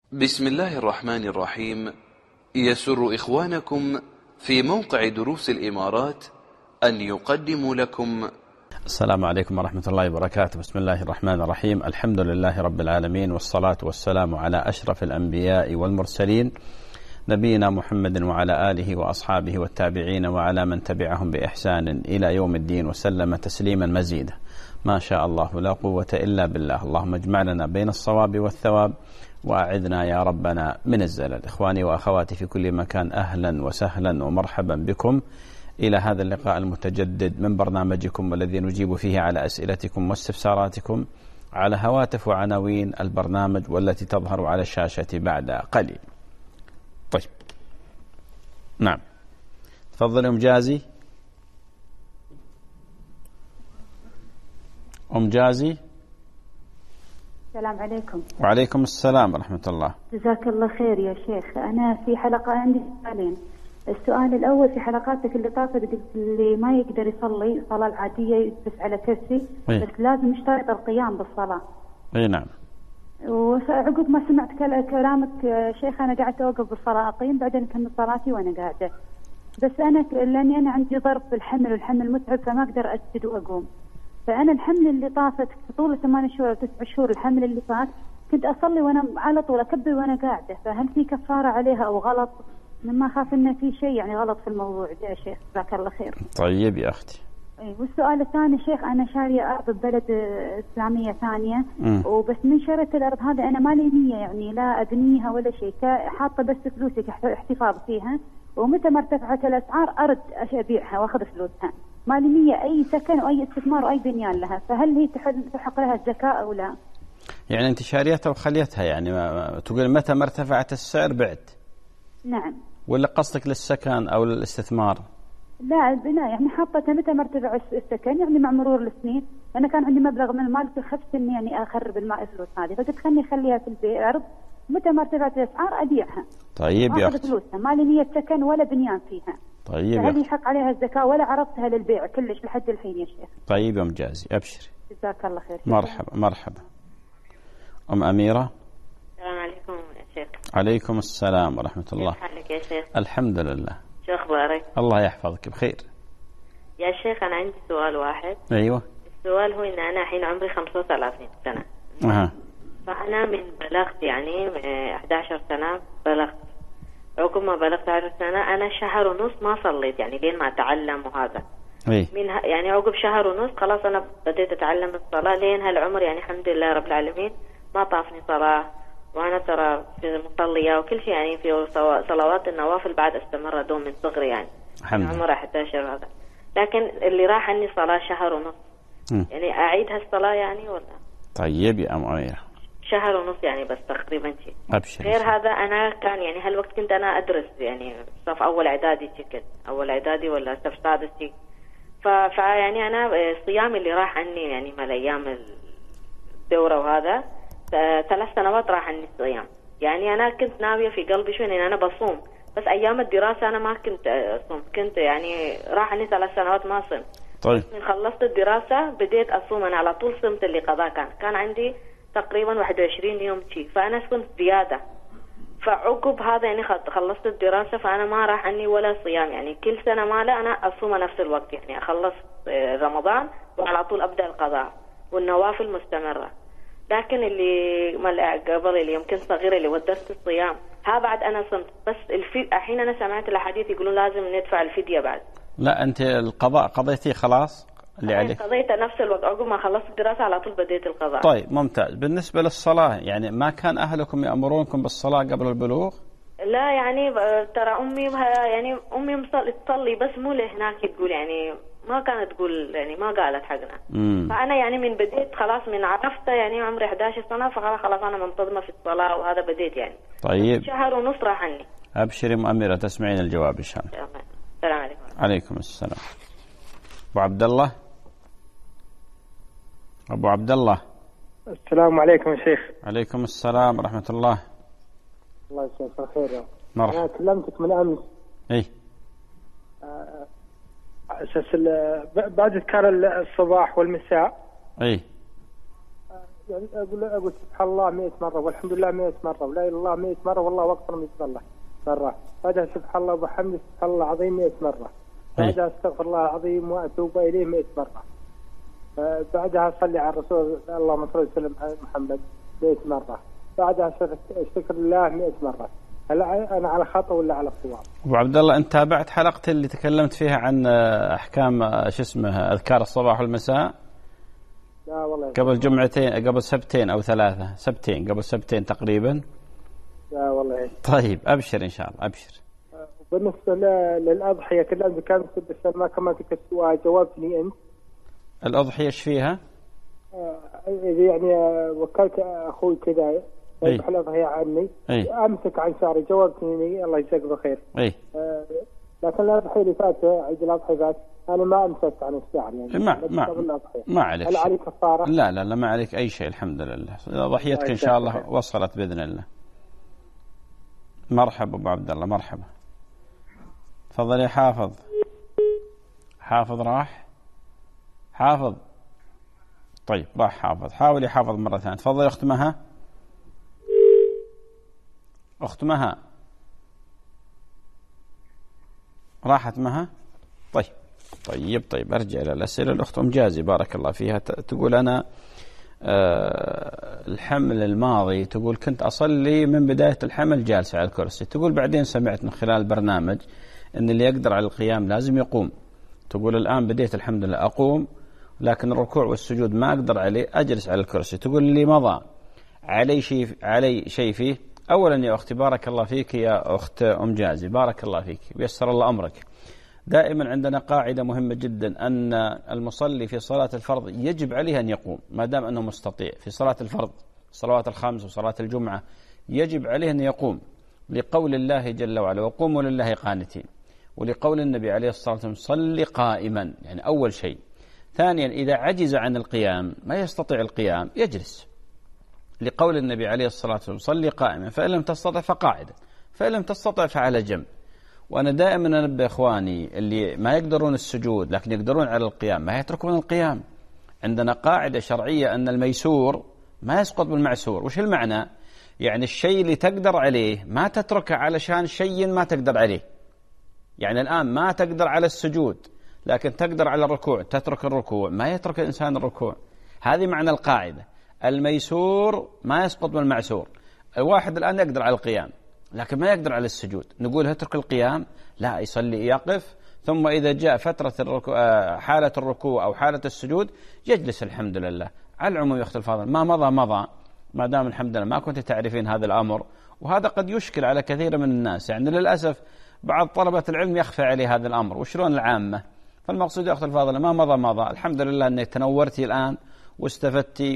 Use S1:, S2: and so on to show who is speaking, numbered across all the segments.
S1: بسم الله الرحمن الرحيم. يسر إخوانكم في موقع دروس الإمارات أن يقدموا لكم
S2: السلام عليكم ورحمة الله وبركاته. بسم الله الرحمن الرحيم. الحمد لله رب العالمين، والصلاة والسلام على أشرف الأنبياء والمرسلين، نبينا محمد وعلى آله وأصحابه والتابعين وعلى من تبعهم بإحسان إلى يوم الدين، وسلم تسليما مزيدا. ما شاء الله لا قوة إلا بالله. اللهم اجمعنا بين الصواب والثواب، وأعذنا يا ربنا من الزلل. إخواني وأخواتي في كل مكان، أهلا وسهلا ومرحبا بكم إلى هذا اللقاء المتجدد من برنامجكم، والذي نجيب فيه على أسئلتكم واستفساراتكم على هواتف وعناوين البرنامج والتي تظهر على الشاشة بعد قليل. طيب، نعم، تفضل أم جازي. أم جازي.
S3: السلام عليكم.
S2: وعليكم السلام ورحمة الله.
S3: جزاك الله خير يا شيخ. أنا في حلقة عندي سؤالين. السؤال الأول، في حلقاتك اللي طافت قلت اللي ما يقدر يصلي صلاة العادية يجلس على كرسي، بس لازم يشترط القيام بالصلاة.
S2: اي نعم.
S3: وعقب ما سمعت كلامك شيخ أنا قاعدة أوقف بالصلاة، أقيم بعدين أكمل صلاتي وأنا قاعدة. بس أنا لأني أنا عندي ضرب بالحمل والحمل متعب فما أقدر أسجد وأقوم. فأنا الحمل اللي طافت طول 8 شهور أو 9 شهور، الحمل اللي طاف كنت أصلي وأنا على طول أكبر وأنا قاعدة، فهل في كفارة عليها أو غلط؟ مما خاف إنه في شيء يعني غلط في الموضوع ده يا شيخ. جزاك الله خير.
S2: طيب يا أختي.
S3: والسؤال الثاني شيخ، أنا شارية أرض ببلد إسلامية ثانية، وبس من شريت الأرض هذه أنا ما لي نية يعني لا أبنيها ولا شيء، حاطة بس فلوسي احتفاظ فيها، ومتى ما ارتفعت الأسعار أرد أبيعها وأخذ فلوسها. ما لي نية أي سكن وأي استثمار وأي بنيان لها، فهل هي تحق لها الزكاة أو لا؟
S2: يعني أنت شاريتها وخليتها، يعني تقول متى ما ارتفعت السعر بعت؟
S3: نعم.
S2: ولا قصدك للسكن أو للاستثمار؟
S3: لا البناء، يعني حاطة متى ما ارتفع السكن، يعني مع مرور السنين أنا كان عندي مبلغ من المال فخفت إني يعني أخرب الفلوس هذه، فقلت خلني أخليها في الأرض متى ما ارتفعت الأسعار أبيعها.
S2: طيب يا أختي.
S3: فلوسها ما لي نية سكن ولا بنيان فيها.
S2: طيب.
S3: فهل يحق عليها الزكاة ولا عرضتها للبيع كلش لحد الحين يا شيخ؟
S2: طيب يا أم جازي، أبشري.
S3: جزاك الله خير.
S2: مرحبا مرحبا. أم أميرة.
S4: السلام عليكم يا شيخ.
S2: عليكم السلام ورحمة الله.
S4: كيف حالك يا شيخ؟
S2: الحمد لله.
S4: شو أخبارك؟
S2: الله يحفظك بخير.
S4: يا شيخ أنا عندي سؤال واحد.
S2: أيوة.
S4: السؤال هو إن أنا الحين عمري 35 سنة. فأنا من بلغت يعني 11 سنة بلغت. عقب ما بلغت 10 سنة أنا شهر ونص ما صليت، يعني لين ما أتعلم وهذا. من يعني عقب شهر ونص خلاص أنا بديت أتعلم الصلاة لين هالعمر، يعني الحمد لله رب العالمين ما طافني صلاة، وأنا ترى في مصلية وكل شيء، يعني في صلوات النوافل بعد استمر دوم من صغري، يعني من عمر 11 هذا. لكن اللي راح عني صلاة شهر ونص، يعني أعيد هالصلاة يعني ولا؟
S2: طيب يا أم أميرة.
S4: شهر ونص يعني بس تقريبا شيء.
S2: أبشر.
S4: غير هذا أنا كان يعني هالوقت كنت أنا أدرس، يعني صف أول إعدادي كنت أول إعدادي ولا صف سادس شيء. فيعني أنا صيامي اللي راح عني يعني مال أيام الدورة وهذا 3 سنوات راح عني الصيام. يعني أنا كنت ناوية في قلبي شوي إن أنا بصوم، بس أيام الدراسة أنا ما كنت أصوم، كنت يعني راح عني 3 سنوات ما صمت.
S2: طيب.
S4: من خلصت الدراسة بديت أصوم، أنا على طول صمت اللي قضاء كان عندي تقريبا 21 يوم شيء، فأنا صمت زيادة. فعقب هذا يعني خلصت الدراسة، فأنا ما راح عني ولا صيام، يعني كل سنة ماله أنا أصوم نفس الوقت، يعني أخلص رمضان وعلى طول أبدأ القضاء والنوافل مستمرة. لكن اللي قبل اللي يمكن صغيرة اللي ودرت الصيام ها بعد أنا صمت، بس الحين أنا سمعت الحديث يقولون لازم ندفع الفدية بعد.
S2: لا أنت القضاء قضيتيه خلاص اللي عليك؟
S4: قضيت نفس الوقت عقب ما خلصت الدراسة على طول بديت القضاء.
S2: طيب ممتاز. بالنسبة للصلاة يعني ما كان أهلكم يأمرونكم بالصلاة قبل البلوغ؟
S4: لا يعني ترى أمي تصلي بس مو لهناك تقول، يعني ما كانت تقول، يعني ما قالت حقنا. فأنا يعني من بديت خلاص من عرفت يعني عمري 11 سنة فخلاص أنا منتظمة في الصلاة وهذا بديت يعني.
S2: طيب.
S4: شهر ونص راح عني.
S2: أبشري مؤمرة، تسمعين الجواب إن شاء الله.
S4: السلام عليكم.
S2: عليكم السلام. أبو عبد الله. أبو عبد الله.
S5: السلام عليكم يا شيخ.
S2: عليكم السلام ورحمة الله.
S5: الله يجزاك خير.
S2: مرحبا.
S5: أنا كلمتك من أمس.
S2: إيه.
S5: أساس بعد أذكار الصباح والمساء.
S2: إيه.
S5: أقول سبحان الله 100 مرة والحمد لله 100 مرة ولا إله إلا الله 100 مرة والله أكبر 100 مرة. بعدها سبحان الله وبحمده سبحان الله العظيم 100 مرة. بعدها استغفر الله العظيم وأتوب إليه 100 مرة. بعدها صلي على الرسول اللهم صل وسلم على محمد 100 مرة. بعدها شكر الله 100 مرة. هل أنا على خطأ ولا على صواب؟
S2: أبو عبد الله، أنت تابعت حلقتي اللي تكلمت فيها عن أحكام أذكار الصباح والمساء؟
S5: لا والله.
S2: قبل جمعتين، قبل سبتين أو 3 سبتين، قبل سبتين تقريبا.
S5: لا والله.
S2: طيب أبشر إن شاء الله، أبشر.
S5: بالنسبة للأضحية كلام كان بس ما كمان تكسوا جاوبتني أنت.
S2: الأضحية إيش فيها؟
S5: يعني وكلت أخوي كذا يذبح الأضحية عني. أمسك عن شعري جاوبتني الله يجزاك بخير. لكن الأضحية اللي فات عيد الأضحية فات أنا ما أمسكت عن الشعر يعني.
S2: ما عليك.
S5: هل عليك كفارة؟
S2: لا ما عليك أي شيء الحمد لله. ضحيتك إن شاء الله وصلت بإذن الله. مرحبا أبو عبد الله، مرحبا. تفضل يا حافظ. حافظ راح؟ حافظ. طيب راح حافظ. حاول يا حافظ مرة ثانية. تفضل يا أخت مها. أخت مها راحت مها. طيب أرجع إلى الأسئلة. الأخت أم جازي بارك الله فيها تقول أنا الحمل الماضي، تقول كنت أصلي من بداية الحمل جالسة على الكرسي، تقول بعدين سمعت من خلال البرنامج أن اللي يقدر على القيام لازم يقوم. تقول الآن بديت الحمد لله أقوم، لكن الركوع والسجود ما أقدر عليه، أجلس على الكرسي. تقول اللي مضى علي شيء فيه. أولا يا أختي بارك الله فيك يا أخت أم جازي، بارك الله فيك ويسر الله أمرك. دائما عندنا قاعدة مهمة جدا أن المصلي في صلاة الفرض يجب عليه أن يقوم ما دام أنه مستطيع. في صلاة الفرض صلوات الخمس وصلاة الجمعة يجب عليه أن يقوم، لقول الله جل وعلا وقوموا لله قانتين، ولقول النبي عليه الصلاة والسلام صل قائما، يعني أول شيء. ثانيا إذا عجز عن القيام ما يستطيع القيام يجلس، لقول النبي عليه الصلاة والسلام صل قائما فإن لم تستطع فقاعدا فإن لم تستطع فعلى جنب. وأنا دائما أنبه إخواني اللي ما يقدرون السجود لكن يقدرون على القيام ما يتركون القيام. عندنا قاعدة شرعية أن الميسور ما يسقط بالمعسور. وش المعنى؟ يعني الشيء اللي تقدر عليه ما تتركه علشان شيء ما تقدر عليه. يعني الآن ما تقدر على السجود لكن تقدر على الركوع، تترك الركوع، ما يترك الإنسان الركوع. هذه معنى القاعدة، الميسور ما يسقط بالمعسور. الواحد الآن يقدر على القيام لكن ما يقدر على السجود، نقول اترك القيام؟ لا، يصلي يقف، ثم إذا جاء فترة حالة الركوع أو حالة السجود يجلس. الحمد لله. على العموم يا أخت الفاضل ما مضى ما دام الحمد لله ما كنت تعرفين هذا الأمر، وهذا قد يشكل على كثير من الناس. يعني للأسف بعض طلبة العلم يخفى عليه هذا الأمر، وشلون العامة؟ فالمقصود يا أخت الفاضل ما مضى الحمد لله أنك تنورتي الآن واستفدتي،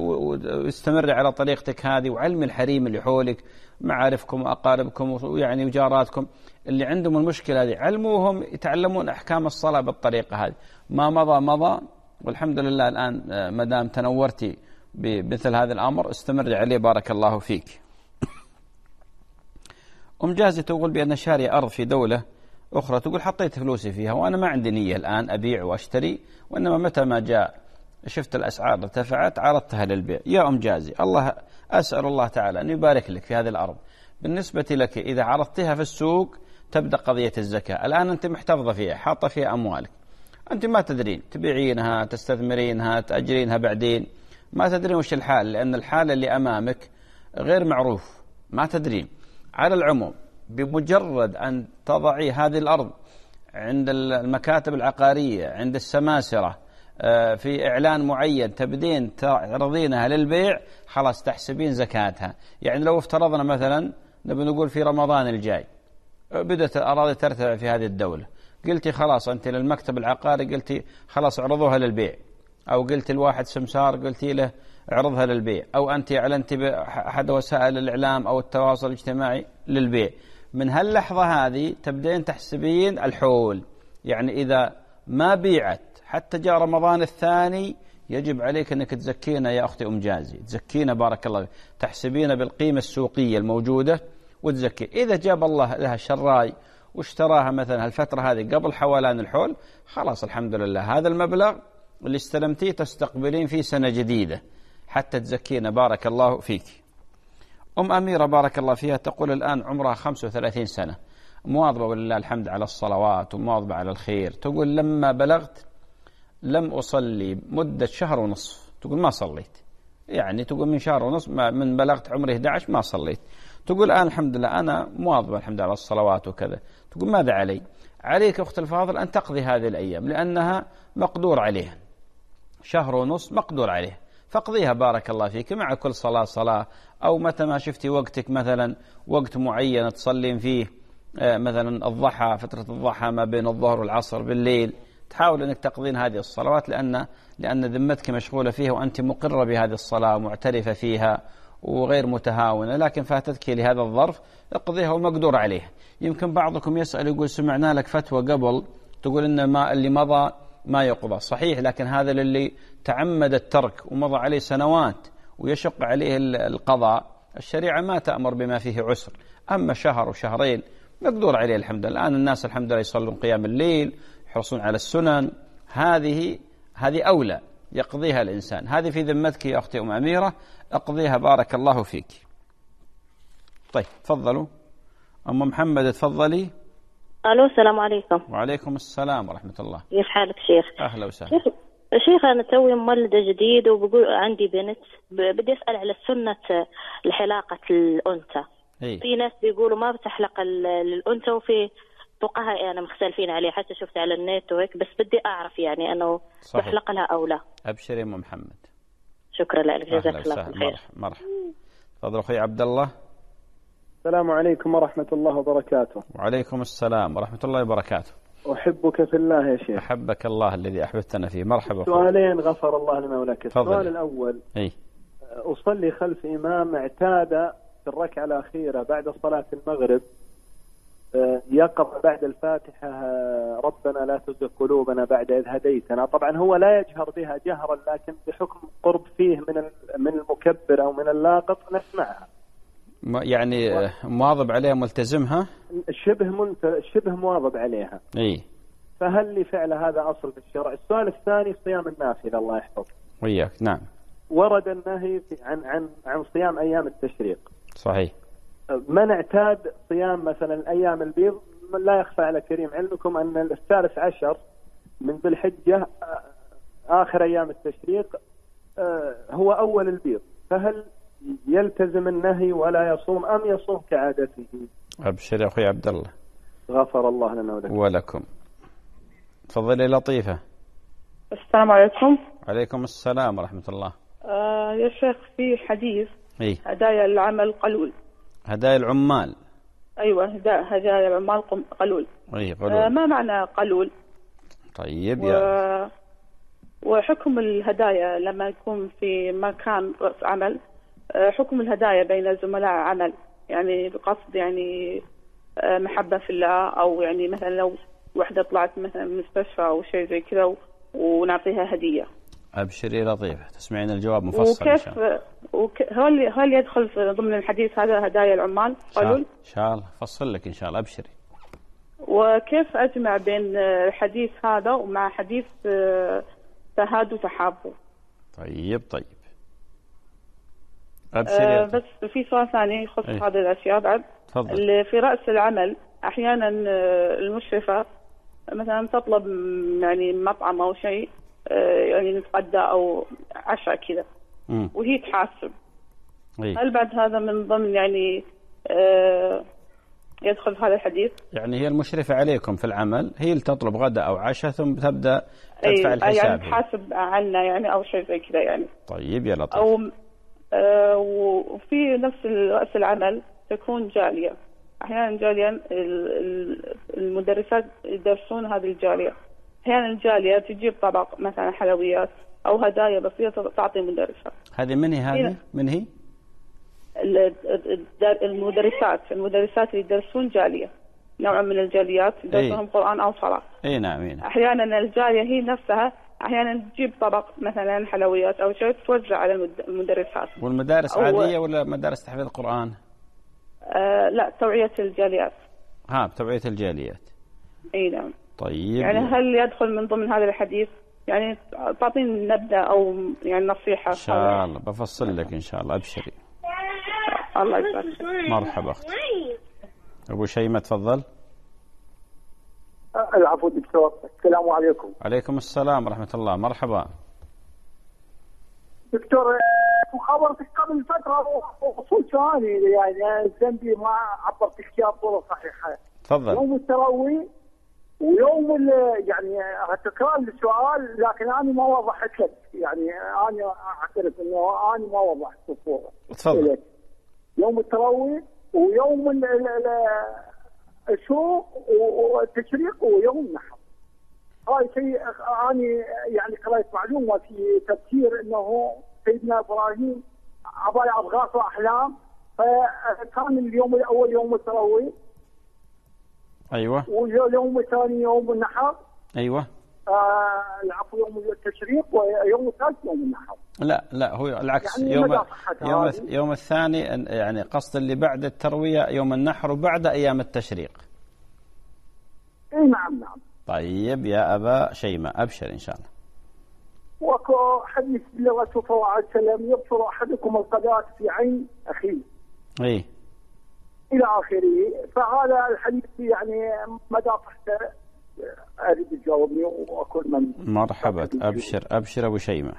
S2: واستمري على طريقتك هذه، وعلم الحريم اللي حولك، معارفكم وأقاربكم ويعني وجاراتكم اللي عندهم المشكلة هذه علموهم يتعلمون أحكام الصلاة بالطريقة هذه. ما مضى والحمد لله. الآن ما دام تنورتي بمثل هذا الأمر استمري عليه بارك الله فيك. أم جازي تقول بأن شاري أرض في دولة أخرى، تقول حطيت فلوسي فيها وأنا ما عندي نية الآن أبيع وأشتري، وإنما متى ما جاء شفت الأسعار ارتفعت عرضتها للبيع. يا أم جازي أسأل الله تعالى أن يبارك لك في هذه الأرض. بالنسبة لك إذا عرضتها في السوق تبدأ قضية الزكاة. الآن أنت محتفظة فيها، حاطة فيها أموالك، أنت ما تدرين تبيعينها تستثمرينها تأجرينها بعدين، ما تدرين وش الحال، لأن الحالة اللي أمامك غير معروف، ما تدرين. على العموم بمجرد أن تضعي هذه الأرض عند المكاتب العقارية، عند السماسرة، في إعلان معين تبدين تعرضينها للبيع، خلاص تحسبين زكاتها. يعني لو افترضنا مثلا نبي نقول في رمضان الجاي بدأت الأراضي ترتفع في هذه الدولة، قلتي خلاص أنت للمكتب العقاري قلتي خلاص اعرضوها للبيع، أو قلت الواحد سمسار قلتي له اعرضها للبيع، أو أنت أعلنت بأحد وسائل الإعلام أو التواصل الاجتماعي للبيع، من هاللحظة هذه تبدين تحسبين الحول. يعني إذا ما بيعت حتى جاء رمضان الثاني يجب عليك أنك تزكينا يا أختي أم جازي، تزكينا بارك الله فيك، تحسبين بالقيمة السوقية الموجودة وتزكي. إذا جاب الله لها شراي واشتراها مثلا الفترة هذه قبل حولان الحول، خلاص الحمد لله هذا المبلغ اللي استلمتيه تستقبلين فيه سنة جديدة. حتى تزكينا. بارك الله فيك. أم أميرة بارك الله فيها تقول الآن عمرها 35 سنة، مواظبة ولله الحمد على الصلوات ومواظبة على الخير. تقول لما بلغت لم أصلي مدة شهر ونصف، تقول ما صليت، يعني تقول من شهر ونصف من بلغت عمري 11 ما صليت. تقول الآن الحمد لله أنا مواظبة الحمد لله على الصلوات وكذا. تقول ماذا علي؟ عليك أخت الفاضل أن تقضي هذه الأيام لأنها مقدور عليها، شهر ونصف مقدور عليه، فاقضيها بارك الله فيك مع كل صلاة، أو متى ما شفتي وقتك مثلا وقت معين تصلين فيه مثلا الضحى، فترة الضحى ما بين الظهر والعصر بالليل، تحاول أنك تقضين هذه الصلوات لأن ذمتك مشغولة فيها وأنت مقرة بهذه الصلاة ومعترفة فيها وغير متهاونة، لكن فاتتك لهذا الظرف اقضيها ومقدور عليها. يمكن بعضكم يسأل يقول سمعنا لك فتوى قبل تقول إن ما اللي مضى ما يقضى. صحيح، لكن هذا اللي تعمد الترك ومضى عليه سنوات ويشق عليه القضاء، الشريعة ما تأمر بما فيه عسر. أما شهر وشهرين مقدور عليه الحمد لله. الآن الناس الحمد لله يصلون قيام الليل، يحرصون على السنن، هذه أولى يقضيها الإنسان. هذه في ذمتك يا أختي أم أميرة، اقضيها بارك الله فيك. طيب تفضلوا أم محمد، تفضلي.
S6: الو السلام عليكم.
S2: وعليكم السلام ورحمة الله.
S6: كيف حالك شيخ؟
S2: أهلا وسهلا.
S6: شيخ أنا توي مولدة جديد وبقول عندي بنت، بدي أسأل على سنة الحلاقة الأنثى. في ناس بيقولوا ما بتحلق الأنثى، وفي فقهاء يعني مختلفين عليه، حتى شفت على النت وهيك، بس بدي أعرف يعني أنه بحلق لها أو لا.
S2: أبشري أم محمد.
S6: شكرا لك، جزاك الله خير.
S2: مرحبا. تفضل أخوي عبد الله.
S7: السلام عليكم ورحمة الله وبركاته.
S2: وعليكم السلام ورحمة الله وبركاته.
S7: أحبك في الله يا شيخ.
S2: أحبك الله الذي أحببتنا فيه. مرحبا.
S7: سؤالين غفر الله لنا ولك. السؤال الأول، أصلي خلف إمام اعتاد في الركعة الأخيرة بعد صلاة المغرب يقرأ بعد الفاتحة ربنا لا تزغ قلوبنا بعد إذ هديتنا. طبعا هو لا يجهر بها جهرا، لكن بحكم قرب فيه من المكبر أو من اللاقط نسمعها.
S2: يعني مواظب عليها ملتزمها؟
S7: شبه مواظب عليها. فهل لفعل هذا أصل في الشرع؟ السؤال الثاني، صيام النافلة الله يحفظك.
S2: وياك. نعم.
S7: ورد النهي عن صيام أيام التشريق.
S2: صحيح.
S7: من اعتاد صيام مثلا الأيام البيض، لا يخفى على كريم علمكم أن 13 من ذي الحجة آخر أيام التشريق هو أول البيض، فهل يلتزم النهي ولا يصوم أم يصوم كعادته؟
S2: أبشر يا أخي عبد الله.
S7: غفر الله لنا ولكم.
S2: ولكم. تفضلي لطيفة.
S8: السلام عليكم.
S2: عليكم السلام ورحمة الله.
S8: يا شيخ في حديث هدايا العمل قلول.
S2: هدايا العمال.
S8: أيوة هدايا العمال قلول.
S2: قلول.
S8: ما معنى قلول؟
S2: طيب
S8: وحكم الهدايا لما يكون في مكان رأس عمل، حكم الهدايا بين زملاء عمل، يعني بقصد يعني محبة في الله، أو يعني مثلا لو وحدة طلعت مثلا من مستشفى أو شيء زي كذا ونعطيها هدية.
S2: أبشري لطيفة، تسمعين الجواب مفصل.
S8: هل يدخل في ضمن الحديث هذا هدايا العمال قالوا؟
S2: إن شاء الله فصل لك إن شاء الله. أبشري.
S8: وكيف أجمع بين الحديث هذا ومع حديث تهادوا تحابوا؟
S2: طيب أبشري.
S8: بس في سؤال ثاني يخص هذه الأشياء بعد.
S2: تفضل.
S8: في رأس العمل أحيانا المشرفة مثلا تطلب يعني مطعم أو شيء يعني نتغدى أو عشاء كذا وهي تحاسب. هل بعد هذا من ضمن يعني يدخل في هذا الحديث؟
S2: يعني هي المشرفة عليكم في العمل، هي اللي تطلب غداء أو عشاء ثم تبدأ تدفع الحساب.
S8: يعني تحاسب عنا يعني أو شيء زي كذا يعني.
S2: طيب يا لطيف.
S8: أو وفي نفس رأس العمل تكون جالية، أحيانا جاليا المدرسات يدرسون هذه الجالية، أحيانا الجالية تجيب طبق مثلا حلويات أو هدايا بسيطة تعطي مدرسة.
S2: هذه من هي؟
S8: المدرسات اللي يدرسون جالية، نوع من الجاليات يدرسون قرآن أو صلاة.
S2: نعم.
S8: أحيانا الجالية هي نفسها أحيانا تجيب طبق مثلا حلويات أو شيء توزع على المدرسات.
S2: والمدارس عادية ولا مدارس تحفيظ القرآن؟
S8: لا، توعية الجاليات.
S2: بتوعية الجاليات.
S8: نعم.
S2: طيب.
S8: يعني هل يدخل من ضمن هذا الحديث يعني تعطيني نبذة أو يعني نصيحة.
S2: إن شاء الله بفصل لك إن شاء الله، أبشري.
S8: الله يبارك.
S2: مرحبا أختي. أبو شيمة تفضل.
S9: العفو دكتور، السلام عليكم.
S2: عليكم السلام ورحمة الله. مرحبا
S9: دكتور، مخابرتك قبل فترة وصول ثاني يعني ذنبي ما عبرتك اياه بصورة صحيحة.
S2: تفضل.
S9: يوم التراويح ويوم يعني تكرار السؤال، لكن أنا ما وضحت لك، يعني أنا أعترف إنه أنا ما وضحت الصورة.
S2: تفضل.
S9: يوم التراويح ويوم الشروق والتشريق ويوم النحر. هاي شيء أنا يعني قرأت معلومة في تفسير إنه سيدنا إبراهيم عباية أبغاث وأحلام، فكان اليوم الأول يوم التراويح.
S2: أيوة.
S9: واليوم الثاني يوم النحر.
S2: أيوة.
S9: العفو يوم التشريق، ويوم الثالث يوم النحر.
S2: لا هو العكس،
S9: يعني
S2: يوم الثاني يعني قصد اللي بعد التروية يوم النحر وبعد أيام التشريق.
S9: اي نعم.
S2: طيب يا أبا شيمة أبشر إن شاء الله.
S9: وكو حديث للرسول صلى الله عليه وسلم: يبصر أحدكم القذاة في عين أخيه.
S2: إيه.
S9: إلى آخره. فهذا الحديث يعني مدى صحته أريد تجاوبني وأكون من.
S2: مرحبا. أبشر أبو شيمة.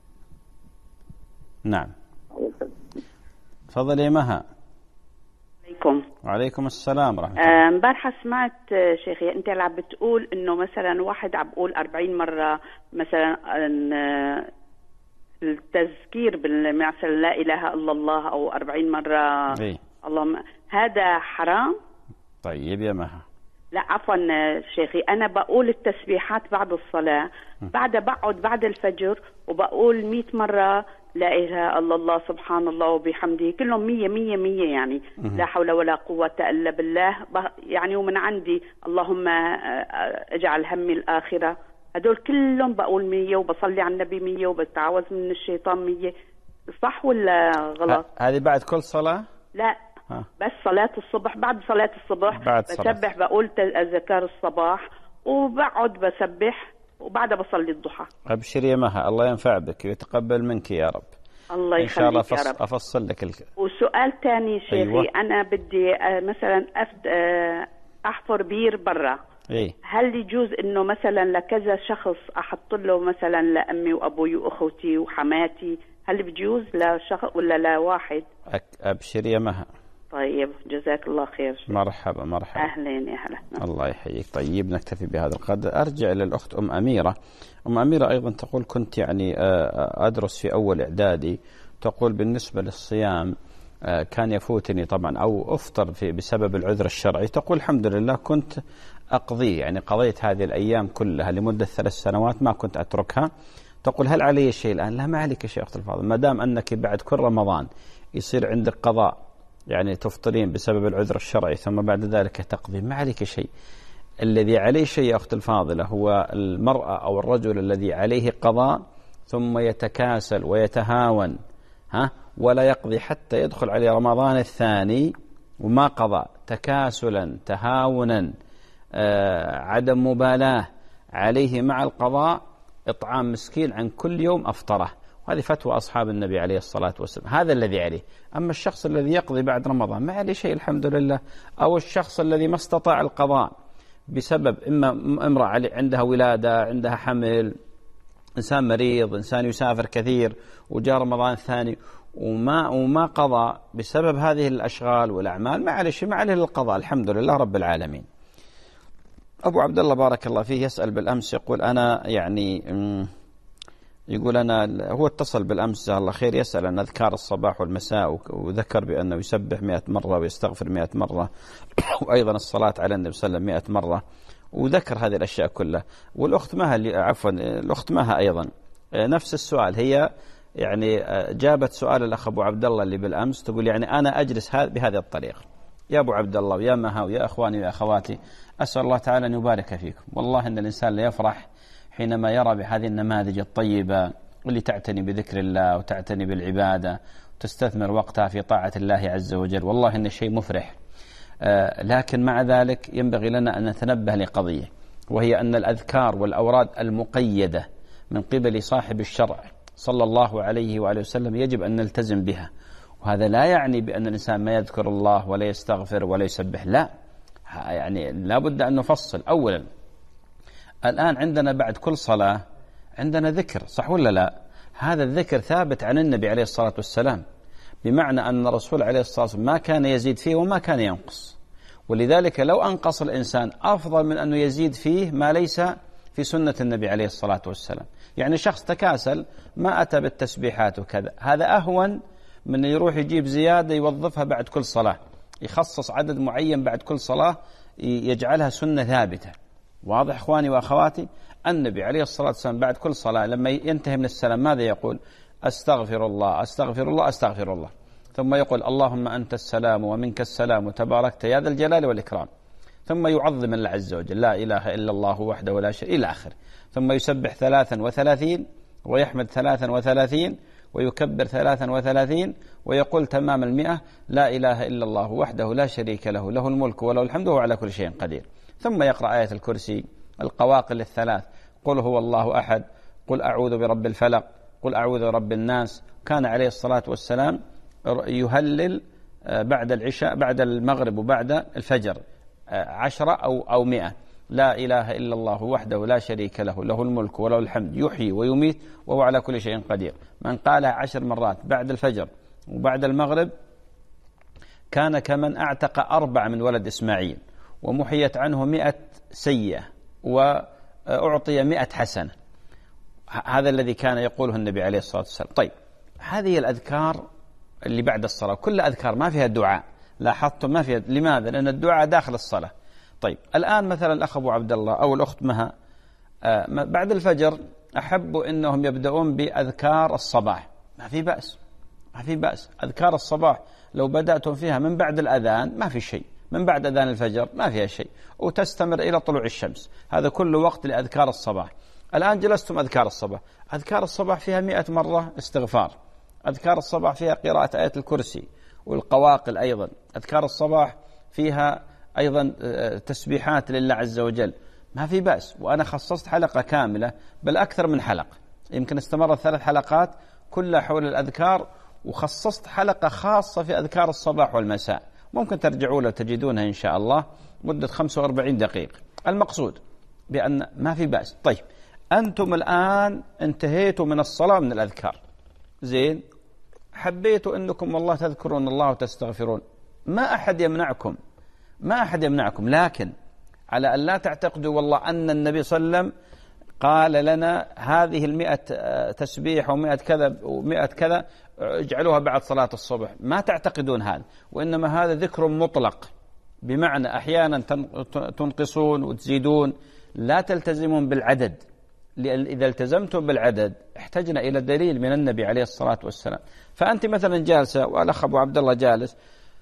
S2: نعم. تفضل يا مها.
S10: عليكم.
S2: وعليكم السلام ورحمة الله.
S10: امبارحة سمعت شيخي أنت اللي عم بتقول إنه مثلا واحد عم بقول 40 مرة مثلا التذكير مثلا لا إله إلا الله أو 40 مرة.
S2: إيه؟
S10: اللهم، هذا حرام؟
S2: طيب يا مها.
S10: لا عفوا شيخي، أنا بقول التسبيحات بعد الصلاة، بقعد بعد الفجر وبقول 100 مرة لا إله إلا الله سبحان الله وبحمده، كلهم 100 يعني. لا حول ولا قوة إلا بالله يعني. ومن عندي اللهم اجعل همي الآخرة، هدول كلهم بقول 100 وبصلي على النبي 100 وبتعوذ من الشيطان 100. صح ولا غلط؟
S2: هذه بعد كل صلاة؟
S10: لا بس صلاة الصبح، بعد صلاة الصبح بسبح، بقول أذكار الصباح وبقعد بسبح وبعدها بصلي الضحى.
S2: أبشر يا مها، الله ينفع بك ويتقبل منك يا رب.
S10: الله يخليك. إن شاء الله
S2: أفصل لك
S10: وسؤال ثاني شيخي. أيوة. أنا بدي مثلا أحفر بير برا.
S2: إيه؟
S10: هل يجوز إنه مثلا لكذا شخص أحط له مثلا لأمي وأبوي وأخوتي وحماتي، هل بيجوز لشخص ولا لواحد؟
S2: أبشر يا مها.
S10: طيب جزاك الله خير.
S2: مرحبا.
S10: أهلين يا هلا.
S2: الله يحييك. طيب نكتفي بهذا القدر. أرجع للأخت أم أميرة. أم أميرة أيضا تقول: كنت يعني أدرس في أول إعدادي، تقول بالنسبة للصيام كان يفوتني طبعا أو أفطر بسبب العذر الشرعي. تقول الحمد لله كنت أقضيه، يعني قضيت هذه الأيام كلها لمدة 3 سنوات ما كنت أتركها. تقول هل علي شيء الآن؟ لا، ما عليك شيء أخت الفاضل، ما دام أنك بعد كل رمضان يصير عندك قضاء، يعني تفطرين بسبب العذر الشرعي ثم بعد ذلك تقضي، ما عليك شيء. الذي عليه شيء يا أخت الفاضلة هو المرأة أو الرجل الذي عليه قضاء ثم يتكاسل ويتهاون ولا يقضي حتى يدخل عليه رمضان الثاني وما قضى، تكاسلا تهاونا عدم مبالاة، عليه مع القضاء إطعام مسكين عن كل يوم أفطره. وهذه فتوى أصحاب النبي عليه الصلاة والسلام، هذا الذي عليه. أما الشخص الذي يقضي بعد رمضان ما عليه شيء الحمد لله، أو الشخص الذي ما استطاع القضاء بسبب إما امرأة عندها ولادة، عندها حمل، إنسان مريض، إنسان يسافر كثير وجاء رمضان الثاني وما قضى بسبب هذه الأشغال والأعمال، ما عليه شيء، ما عليه القضاء الحمد لله رب العالمين. أبو عبد الله بارك الله فيه يسأل بالأمس، يقول أنا يعني هو اتصل بالأمس جزاه الله خير يسأل عن أذكار الصباح والمساء، وذكر بأنه يسبح 100 مرة ويستغفر 100 مرة وأيضا الصلاة على النبي صلى الله عليه وسلم 100 مرة، وذكر هذه الأشياء كلها. والأخت مها أيضا نفس السؤال، هي يعني جابت سؤال الأخ أبو عبد الله اللي بالأمس، تقول يعني أنا أجلس بهذه الطريقة. يا أبو عبد الله ويا مها ويا أخواني ويا أخواتي، أسأل الله تعالى أن يبارك فيكم. والله إن الإنسان ليفرح حينما يرى بهذه النماذج الطيبة اللي تعتني بذكر الله وتعتني بالعبادة وتستثمر وقتها في طاعة الله عز وجل، والله إن شيء مفرح. لكن مع ذلك ينبغي لنا أن نتنبه لقضية، وهي أن الأذكار والأوراد المقيدة من قبل صاحب الشرع صلى الله عليه وآله وسلم يجب أن نلتزم بها. وهذا لا يعني بأن الإنسان ما يذكر الله ولا يستغفر ولا يسبح، لا، يعني لا بد أن نفصل. أولا الآن عندنا بعد كل صلاة عندنا ذكر، صح ولا لا؟ هذا الذكر ثابت عن النبي عليه الصلاة والسلام، بمعنى أن الرسول عليه الصلاة والسلام ما كان يزيد فيه وما كان ينقص، ولذلك لو أنقص الإنسان أفضل من أنه يزيد فيه ما ليس في سنة النبي عليه الصلاة والسلام. يعني شخص تكاسل ما أتى بالتسبيحات وكذا، هذا أهون من يروح يجيب زيادة يوظفها بعد كل صلاة، يخصص عدد معين بعد كل صلاة يجعلها سنة ثابتة. واضح إخواني وأخواتي؟ النبي عليه الصلاة والسلام بعد كل صلاة لما ينتهي من السلام ماذا يقول؟ أستغفر الله أستغفر الله أستغفر الله، ثم يقول اللهم أنت السلام ومنك السلام وتباركت يا ذا الجلال والإكرام، ثم يعظم الله عز وجل لا إله إلا الله وحده لا شريك إلى آخره، ثم يسبح 33 ويحمد 33 ويكبر 33 ويقول تمام 100 لا إله إلا الله وحده لا شريك له له الملك وله الحمد وهو على كل شيء قدير. ثم يقرأ آية الكرسي، القواقل الثلاث، قل هو الله أحد، قل أعوذ برب الفلق، قل أعوذ برب الناس. كان عليه الصلاة والسلام يهلل بعد العشاء بعد المغرب وبعد الفجر 10 أو 100 لا إله إلا الله وحده لا شريك له له الملك وله الحمد يحيي ويميت وهو على كل شيء قدير. من قالها 10 مرات بعد الفجر وبعد المغرب كان كمن أعتق 4 من ولد إسماعيل، ومحيت عنه 100 سيئة وأعطي 100 حسنة. هذا الذي كان يقوله النبي عليه الصلاة والسلام. طيب هذه الأذكار اللي بعد الصلاة كل أذكار ما فيها دعاء، لاحظتم ما فيها، لماذا؟ لأن الدعاء داخل الصلاة. طيب الآن مثلا الأخ أبو عبد الله أو الأخت مها بعد الفجر أحبوا أنهم يبدأون بأذكار الصباح، ما في بأس، ما في بأس. أذكار الصباح لو بدأتم فيها من بعد الأذان ما في شيء، من بعد أذان الفجر ما فيها شيء، وتستمر إلى طلوع الشمس، هذا كل وقت لأذكار الصباح. الآن جلستم أذكار الصباح، أذكار الصباح فيها 100 مرة استغفار، أذكار الصباح فيها قراءة آية الكرسي والقواقل، أيضا أذكار الصباح فيها أيضا تسبيحات لله عز وجل، ما في بأس. وأنا خصصت حلقة كاملة بل أكثر من حلقة، يمكن استمرت 3 حلقات كلها حول الأذكار، وخصصت حلقة خاصة في أذكار الصباح والمساء، ممكن ترجعوا له تجدونها إن شاء الله مدة 45 دقيقة. المقصود بأن ما في بأس. طيب أنتم الآن انتهيتوا من الصلاة من الأذكار، زين، حبيتوا أنكم والله تذكرون الله وتستغفرون، ما أحد يمنعكم، ما أحد يمنعكم، لكن على أن لا تعتقدوا والله أن النبي صلى الله عليه وسلم قال لنا هذه 100 تسبيح و100 كذا و100 كذا اجعلوها بعد صلاة الصبح، ما تعتقدون هذا، وإنما هذا ذكر مطلق، بمعنى أحيانا تنقصون وتزيدون، لا تلتزمون بالعدد، لأن إذا التزمتم بالعدد احتجنا إلى دليل من النبي عليه الصلاة والسلام. فأنت مثلا جالسة والأخ أبو عبد الله جالس،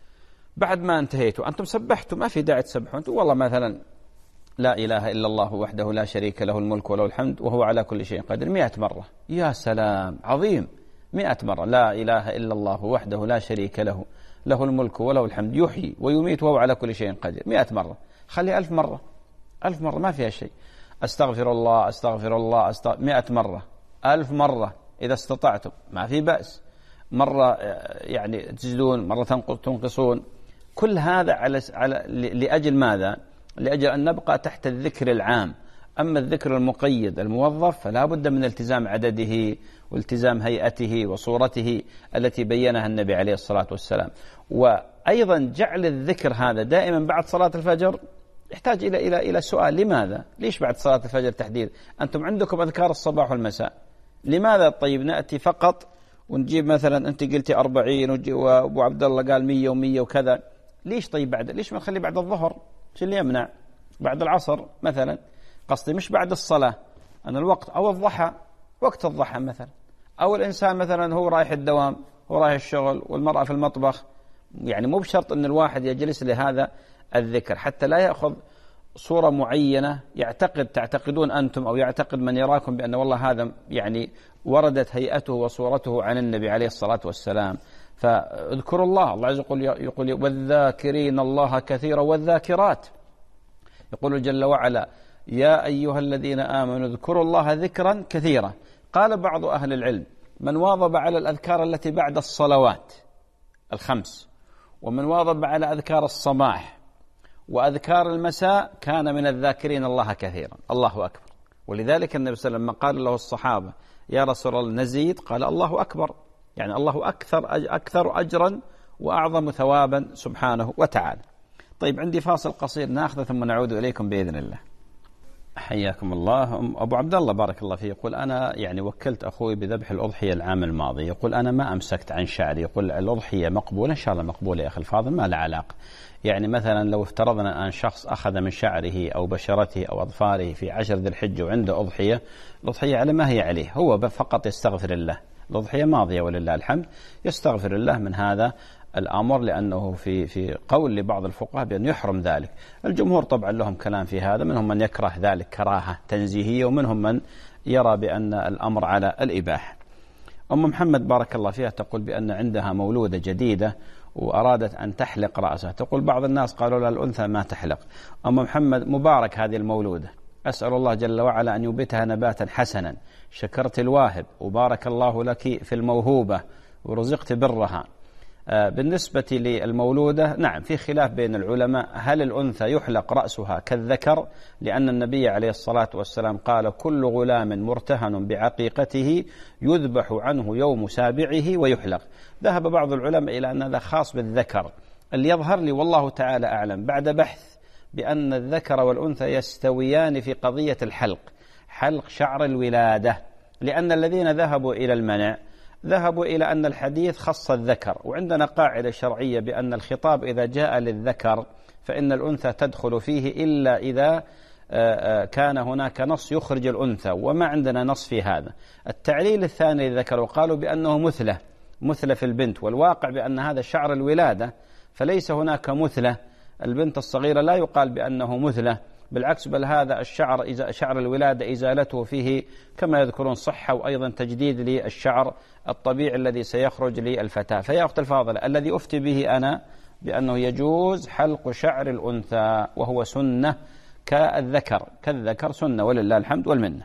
S2: بعد ما انتهيتوا أنتم سبحتوا، ما في داعي تسبحوا، أنتم والله مثلا لا إله إلا الله وحده لا شريك له الملك وله الحمد وهو على كل شيء قدير 100 مرة، يا سلام عظيم، 100 مرة لا إله إلا الله وحده لا شريك له له الملك وله الحمد يحيي ويميت وهو على كل شيء قدير 100 مرة، خلي 1000 مرة، 1000 مرة ما فيها شيء. أستغفر الله أستغفر الله 100 مرة، 1000 مرة إذا استطعتم، ما في بأس. مرة يعني تزيدون، مرة تنقصون، كل هذا لأجل ماذا؟ لأجل أن نبقى تحت الذكر العام. أما الذكر المقيد الموظف فلا بد من التزام عدده والتزام هيئته وصورته التي بينها النبي عليه الصلاة والسلام. وأيضا جعل الذكر هذا دائما بعد صلاة الفجر يحتاج إلى سؤال، لماذا؟ ليش بعد صلاة الفجر تحديد؟ أنتم عندكم أذكار الصباح والمساء، لماذا طيب نأتي فقط ونجيب مثلا أنت قلتي 40 وأبو عبد الله قال 100 و100 وكذا، ليش طيب بعد؟ ليش ما نخلي بعد الظهر؟ شو اللي يمنع؟ بعد العصر مثلا، قصدي مش بعد الصلاة، أن الوقت أو الضحى، وقت الضحى مثلا، أو الإنسان مثلا هو رايح الدوام، هو رايح الشغل، والمرأة في المطبخ، يعني مو بشرط أن الواحد يجلس لهذا الذكر، حتى لا يأخذ صورة معينة تعتقدون أنتم أو يعتقد من يراكم بأن والله هذا يعني وردت هيئته وصورته عن النبي عليه الصلاة والسلام. فاذكروا الله، الله عز وجل يقول والذاكرين الله كثيرا والذاكرات، يقول جل وعلا يا أيها الذين آمنوا اذكروا الله ذكرا كثيرا. قال بعض أهل العلم: من واظب على الأذكار التي بعد الصلوات الخمس، ومن واظب على أذكار الصباح وأذكار المساء، كان من الذاكرين الله كثيرا. الله أكبر. ولذلك النبي صلى الله عليه وسلم قال له الصحابة: يا رسول الله نزيد؟ قال: الله أكبر، يعني الله أكثر أجرا وأعظم ثوابا سبحانه وتعالى. طيب، عندي فاصل قصير ناخذه ثم نعود إليكم بإذن الله. حياكم الله. أبو عبد الله بارك الله فيه يقول: أنا يعني وكلت أخوي بذبح الأضحية العام الماضي، يقول أنا ما أمسكت عن شعري، يقول الأضحية مقبولة؟ إن شاء الله مقبولة يا أخي الفاضل، ما لها علاقة. يعني مثلا لو افترضنا أن شخص أخذ من شعره أو بشرته أو أظفاره في 10 ذي الحجة وعنده أضحية، الأضحية على ما هي عليه، هو فقط يستغفر الله، الأضحية ماضية ولله الحمد، يستغفر الله من هذا الأمر، لأنه في قول لبعض الفقهاء بأن يحرم ذلك. الجمهور طبعا لهم كلام في هذا، منهم من يكره ذلك كراهة تنزيهية، ومنهم من يرى بأن الأمر على الإباحة. أم محمد بارك الله فيها تقول بأن عندها مولودة جديدة وأرادت أن تحلق رأسها، تقول بعض الناس قالوا لها الأنثى ما تحلق. أم محمد مبارك هذه المولودة، أسأل الله جل وعلا أن يبتها نباتا حسنا، شكرت الواهب وبارك الله لك في الموهوبة ورزقت برها. بالنسبة للمولودة نعم في خلاف بين العلماء، هل الأنثى يحلق رأسها كالذكر؟ لأن النبي عليه الصلاة والسلام قال: كل غلام مرتهن بعقيقته يذبح عنه يوم سابعه ويحلق. ذهب بعض العلماء إلى أن هذا خاص بالذكر. اللي يظهر لي والله تعالى أعلم بعد بحث بأن الذكر والأنثى يستويان في قضية الحلق، حلق شعر الولادة، لأن الذين ذهبوا إلى المنع ذهبوا إلى أن الحديث خص الذكر، وعندنا قاعدة شرعية بأن الخطاب إذا جاء للذكر فإن الأنثى تدخل فيه إلا إذا كان هناك نص يخرج الأنثى، وما عندنا نص في هذا. التعليل الثاني للذكر وقالوا بأنه مثلة في البنت، والواقع بأن هذا شعر الولادة، فليس هناك مثلة. البنت الصغيرة لا يقال بأنه مثلة، بالعكس، بل هذا الشعر شعر الولادة إزالته فيه كما يذكرون صحة، وأيضا تجديد للشعر الطبيعي الذي سيخرج للفتاة. فيا أخت الفاضلة، الذي أفتي به أنا بأنه يجوز حلق شعر الأنثى، وهو سنة كالذكر سنة ولله الحمد والمنة.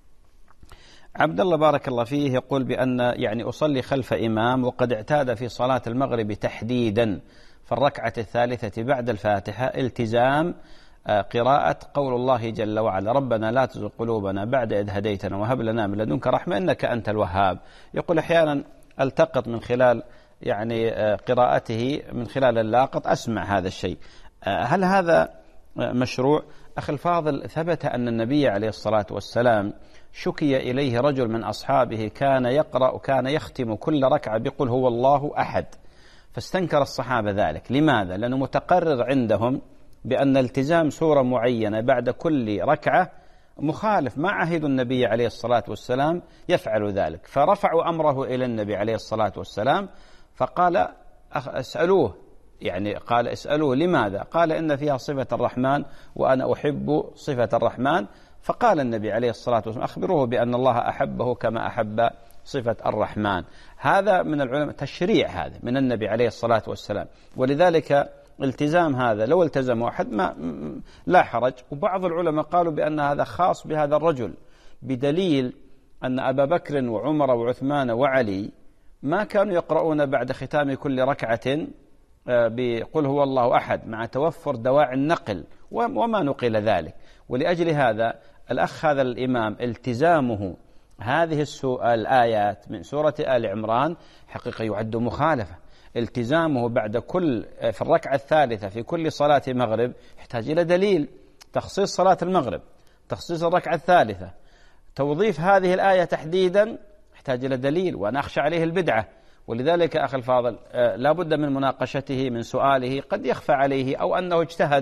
S2: عبد الله بارك الله فيه يقول بأن يعني أصلي خلف إمام وقد اعتاد في صلاة المغرب تحديدا في الركعة الثالثة بعد الفاتحة التزام قراءة قول الله جل وعلا: ربنا لا تزغ قلوبنا بعد إذ هديتنا وهب لنا من لدنك رحمة إنك أنت الوهاب. يقول أحيانا التقط من خلال يعني قراءته من خلال اللاقط أسمع هذا الشيء، هل هذا مشروع؟ أخي الفاضل، ثبت أن النبي عليه الصلاة والسلام شكي إليه رجل من أصحابه كان يقرأ وكان يختم كل ركعة بقول هو الله أحد، فاستنكر الصحابة ذلك. لماذا؟ لأنه متقرر عندهم بأن التزام سورة معينة بعد كل ركعة مخالف، ما عهد النبي عليه الصلاة والسلام يفعل ذلك، فرفعوا أمره إلى النبي عليه الصلاة والسلام فقال اسألوه، يعني قال اسألوه لماذا؟ قال إن فيها صفة الرحمن وأنا أحب صفة الرحمن. فقال النبي عليه الصلاة والسلام أخبروه بأن الله أحبه كما أحب صفة الرحمن. هذا من العلماء تشريع، هذا من النبي عليه الصلاة والسلام، ولذلك التزام هذا لو التزم واحد ما لا حرج. وبعض العلماء قالوا بأن هذا خاص بهذا الرجل، بدليل أن أبا بكر وعمر وعثمان وعلي ما كانوا يقرؤون بعد ختام كل ركعة بقل هو الله أحد، مع توفر دواعي النقل وما نقل ذلك. ولأجل هذا الأخ هذا الإمام التزامه هذه الآيات من سورة آل عمران حقيقة يعد مخالفة. التزامه بعد كل في الركعة الثالثة في كل صلاة مغرب يحتاج إلى دليل، تخصيص صلاة المغرب، تخصيص الركعة الثالثة، توظيف هذه الآية تحديدا يحتاج إلى دليل، وأنا أخشى عليه البدعة. ولذلك أخي الفاضل لا بد من مناقشته، من سؤاله، قد يخفى عليه أو أنه اجتهد،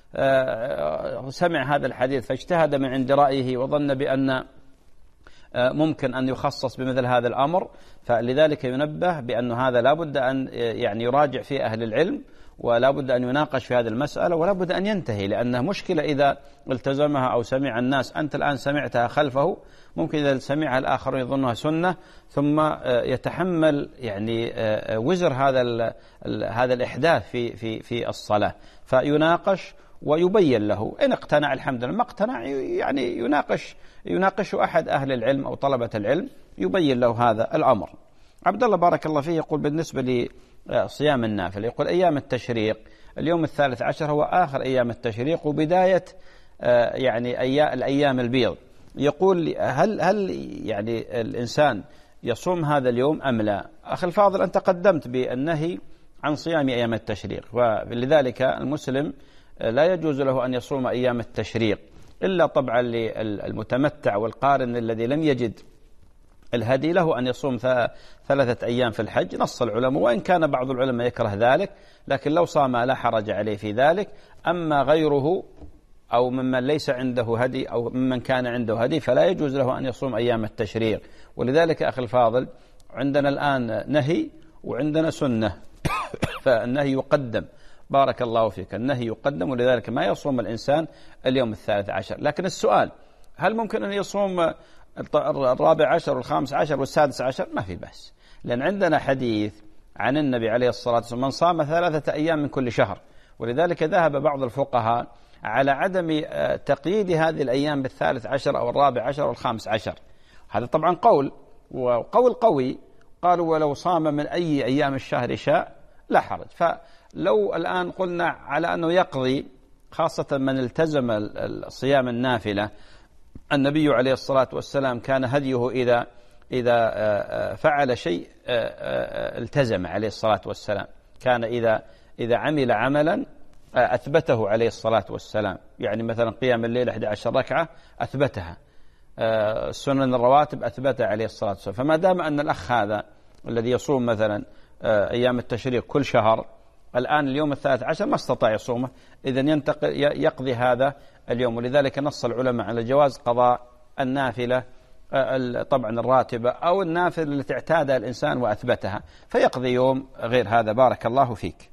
S2: سمع هذا الحديث فاجتهد من عند رأيه وظن بأن ممكن أن يخصص بمثل هذا الأمر، فلذلك ينبه بأن هذا لا بد أن يعني يراجع فيه أهل العلم، ولا بد أن يناقش في هذه المسألة، ولا بد أن ينتهي، لأنها مشكلة إذا التزمها أو سمع الناس. أنت الآن سمعتها خلفه، ممكن إذا سمعها الآخر يظنها سنة ثم يتحمل يعني وزر هذا الإحداث في الصلاة، فيناقش ويبين له. إن اقتنع الحمد لله، ما اقتنع يعني يناقش أحد أهل العلم أو طلبة العلم يبين له هذا الأمر. عبد الله بارك الله فيه يقول بالنسبة لصيام النافل، يقول أيام التشريق اليوم 13 هو آخر أيام التشريق وبداية يعني الأيام البيض. يقول هل يعني الإنسان يصوم هذا اليوم أم لا؟ أخي الفاضل، أنت قدمت بالنهي عن صيام أيام التشريق، ولذلك المسلم لا يجوز له أن يصوم أيام التشريق إلا طبعا للمتمتع والقارن الذي لم يجد الهدي له أن يصوم 3 أيام في الحج. نص العلماء، وإن كان بعض العلماء يكره ذلك، لكن لو صام لا حرج عليه في ذلك. أما غيره أو ممن ليس عنده هدي أو ممن كان عنده هدي فلا يجوز له أن يصوم أيام التشريق. ولذلك أخي الفاضل عندنا الآن نهي وعندنا سنة، فالنهي يقدم، بارك الله فيك، النهي يقدم، ولذلك ما يصوم الإنسان اليوم 13. لكن السؤال، هل ممكن أن يصوم 14 و15 و16؟ ما في بأس، لأن عندنا حديث عن النبي عليه الصلاة والسلام من صام 3 أيام من كل شهر. ولذلك ذهب بعض الفقهاء على عدم تقييد هذه الأيام بال13 أو 14 أو 15. هذا طبعا وقول قوي، قالوا ولو صام من أي أيام الشهر شاء لا حرج. فلو الآن قلنا على أنه يقضي، خاصة من التزم الصيام النافلة، النبي عليه الصلاة والسلام كان هديه إذا فعل شيء التزم عليه الصلاة والسلام، كان إذا عمل عملا أثبته عليه الصلاة والسلام. يعني مثلا قيام الليل 11 ركعة أثبتها، سنن الرواتب أثبتها عليه الصلاة والسلام. فما دام أن الأخ هذا الذي يصوم مثلا أيام التشريق كل شهر، الآن اليوم 13 ما استطاع يصومه، إذن يقضي هذا اليوم. ولذلك نص العلماء على جواز قضاء النافلة طبعا الراتبة أو النافلة التي اعتادها الإنسان وأثبتها، فيقضي يوم غير هذا. بارك الله فيك.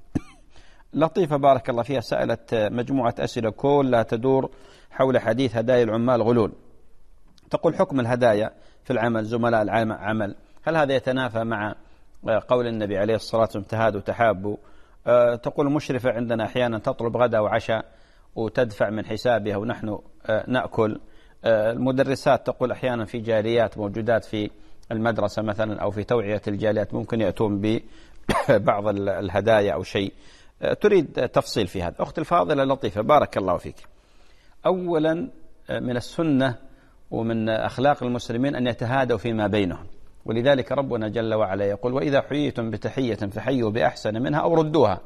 S2: لطيفة بارك الله فيها سألت مجموعة أسئلة كلها تدور حول حديث هدايا العمال غلول. تقول حكم الهدايا في العمل، زملاء العمل، هل هذا يتنافى مع قول النبي عليه الصلاة والسلام تهادوا تحابوا؟ تقول مشرفة عندنا أحيانا تطلب غدا وعشاء وتدفع من حسابها ونحن نأكل. المدرسات تقول أحيانا في جاليات موجودات في المدرسة مثلا أو في توعية الجاليات ممكن يأتون ببعض الهدايا أو شيء. تريد تفصيل في هذا. أخت الفاضلة لطيفة بارك الله فيك، أولا من السنة ومن أخلاق المسلمين أن يتهادوا فيما بينهم، ولذلك ربنا جل وعلا يقول وإذا حييتم بتحية فحيوا بأحسن منها أو ردوها.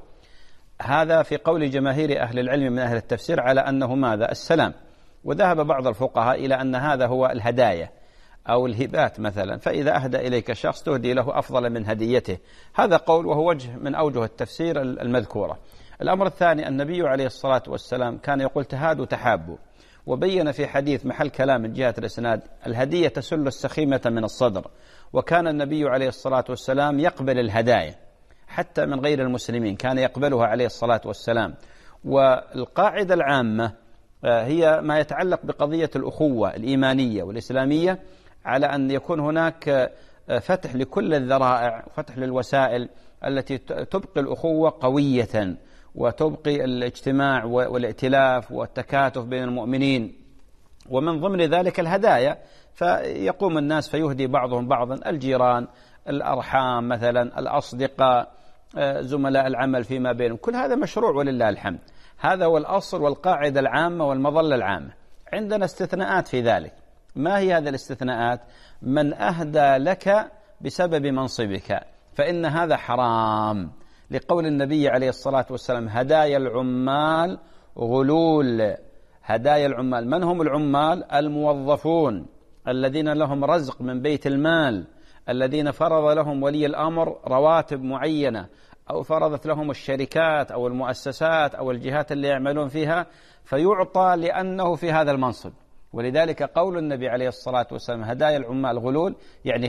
S2: هذا في قول جماهير أهل العلم من أهل التفسير على أنه ماذا؟ السلام. وذهب بعض الفقهاء إلى أن هذا هو الهدايا أو الهبات مثلا، فإذا أهدى إليك شخص تهدي له أفضل من هديته. هذا قول وهو وجه من أوجه التفسير المذكورة. الأمر الثاني، النبي عليه الصلاة والسلام كان يقول تهادوا تحابوا، وبين في حديث محل كلام من جهة الإسناد الهدية تسل السخيمة من الصدر. وكان النبي عليه الصلاة والسلام يقبل الهدايا حتى من غير المسلمين، كان يقبلها عليه الصلاة والسلام. والقاعدة العامة هي ما يتعلق بقضية الأخوة الإيمانية والإسلامية، على أن يكون هناك فتح لكل الذرائع، فتح للوسائل التي تبقي الأخوة قوية وتبقي الاجتماع والائتلاف والتكاتف بين المؤمنين. ومن ضمن ذلك الهدايا، فيقوم الناس فيهدي بعضهم بعضا، الجيران، الأرحام مثلا، الأصدقاء، زملاء العمل فيما بينهم، كل هذا مشروع ولله الحمد. هذا هو الأصل والقاعدة العامة والمظلة العامة. عندنا استثناءات في ذلك. ما هي هذه الاستثناءات؟ من أهدى لك بسبب منصبك فإن هذا حرام، لقول النبي عليه الصلاة والسلام هدايا العمال غلول. هدايا العمال، من هم العمال؟ الموظفون الذين لهم رزق من بيت المال، الذين فرض لهم ولي الأمر رواتب معينة، أو فرضت لهم الشركات أو المؤسسات أو الجهات اللي يعملون فيها، فيعطى لأنه في هذا المنصب. ولذلك قول النبي عليه الصلاة والسلام هدايا العمال غلول، يعني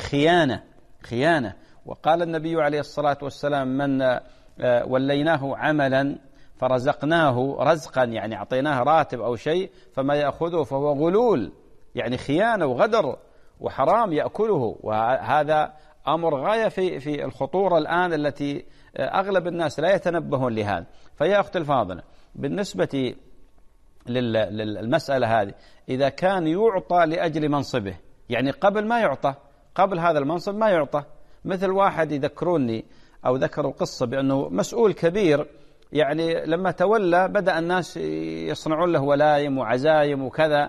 S2: خيانة. وقال النبي عليه الصلاة والسلام من وليناه عملا فرزقناه رزقا، يعني أعطيناه راتب أو شيء، فما يأخذه فهو غلول، يعني خيانة وغدر وحرام يأكله. وهذا أمر غاية في الخطورة الآن التي أغلب الناس لا يتنبهون لهذا. فيا أختي الفاضلة، بالنسبة للمسألة هذه إذا كان يعطى لأجل منصبه، يعني قبل ما يعطى، قبل هذا المنصب ما يعطى. مثل واحد يذكروني أو ذكروا قصة بأنه مسؤول كبير، يعني لما تولى بدأ الناس يصنعون له ولايم وعزايم وكذا،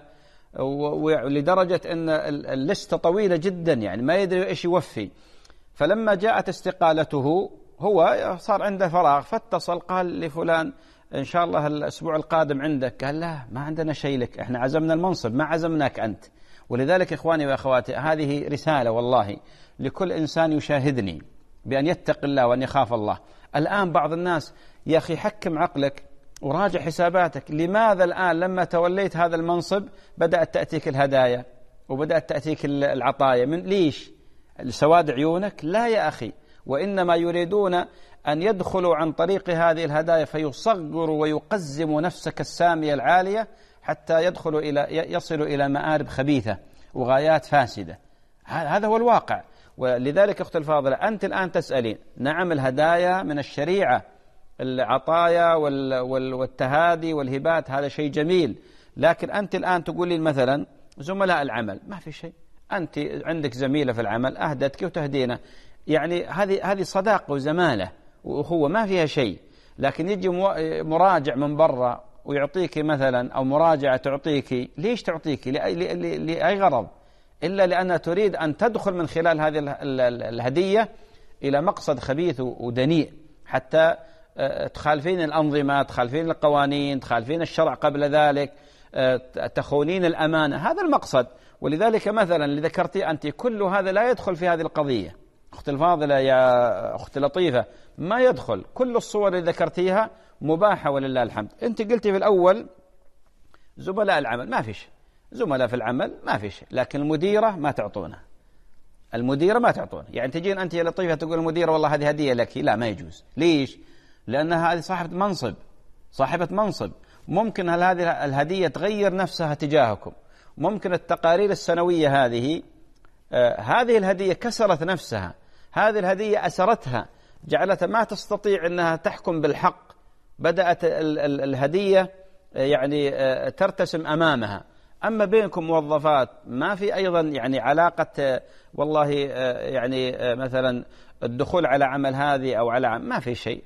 S2: ولدرجة أن اللستة طويلة جدا، يعني ما يدري إيش يوفي. فلما جاءت استقالته هو صار عنده فراغ، فاتصل قال لفلان إن شاء الله الأسبوع القادم عندك. قال لا، ما عندنا شيء لك، إحنا عزمنا المنصب ما عزمناك أنت. ولذلك إخواني وأخواتي، هذه رسالة والله لكل إنسان يشاهدني بأن يتق الله وأن يخاف الله. الآن بعض الناس يا أخي حكم عقلك وراجع حساباتك، لماذا الآن لما توليت هذا المنصب بدأت تأتيك الهدايا وبدأت تأتيك العطايا؟ من ليش؟ لسواد عيونك؟ لا يا أخي، وإنما يريدون أن يدخلوا عن طريق هذه الهدايا فيصغروا ويقزموا نفسك السامية العالية حتى يصلوا إلى مآرب خبيثة وغايات فاسدة. هذا هو الواقع. ولذلك أختي الفاضلة، أنت الآن تسألين، نعم الهدايا من الشريعة، العطايا والتهادي والهبات هذا شيء جميل، لكن أنت الآن تقولين مثلا زملاء العمل ما في شيء، أنت عندك زميلة في العمل أهدتك وتهدينا، يعني هذه صداقة وزمالة وأخوة ما فيها شيء. لكن يجي مراجع من برا ويعطيك مثلا، أو مراجعة تعطيك، ليش تعطيك؟ لأي غرض؟ إلا لأنها تريد أن تدخل من خلال هذه الهدية إلى مقصد خبيث ودنيء، حتى تخالفين الأنظمة، تخالفين القوانين، تخالفين الشرع قبل ذلك، تخونين الأمانة، هذا المقصد. ولذلك مثلا اللي ذكرتي أنت كل هذا لا يدخل في هذه القضية. أختي الفاضلة يا أختي لطيفة، ما يدخل. كل الصور اللي ذكرتيها مباحة ولله الحمد. أنت قلتي في الأول زملاء العمل ما فيش، زملاء في العمل ما فيش، لكن المديرة ما تعطونه، المديرة ما تعطونه. يعني تجين أنت يا لطيفة تقول المديرة والله هذه هدية لك، لا ما يجوز. ليش؟ لأنها هذه صاحبة منصب، صاحبة منصب. ممكن هذه الهدية تغير نفسها تجاهكم، ممكن التقارير السنوية هذه الهدية كسرت نفسها، هذه الهدية أسرتها، جعلتها ما تستطيع أنها تحكم بالحق، بدأت الهدية يعني ترتسم أمامها. أما بينكم موظفات ما في أيضا يعني علاقة والله يعني مثلا الدخول على عمل هذه أو على ما في شيء.